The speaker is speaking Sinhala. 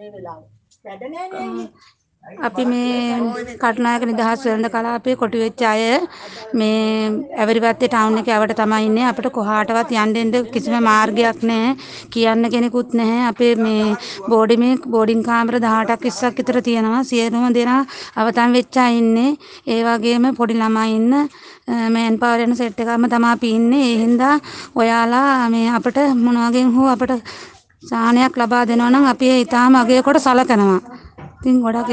අපි මේ කටුනායක නිදහස් වෙළඳ කලාපයේ කොටු වෙච්ච අය මේ ඇවරිවත්තේ ටවුන් එකේ අවට තමයි ඉන්නේ. අපිට කොහාටවත් යන්න දෙන්න කිසිම මාර්ගයක් නැහැ. කියන්න කෙනෙකුත් නැහැ. අපේ මේ බෝඩින් කාමර 18ක් 20ක් විතර තියෙනවා. සියලුම දෙනා අවතන් වෙච්ච අය ඉන්නේ. ඒ වගේම පොඩි ළමයි ඉන්න මෑන් පාවර් යන සෙට් එකක්ම තමයි අපි ඉන්නේ. ඒ හින්දා ඔයාලා මේ අපිට මොන වගේම හෝ අපිට සහනයක් ලබා දෙනවා නම් අපි ඒ ඊටාම අගය කොට සලකනවා. ඉතින් ගොඩක්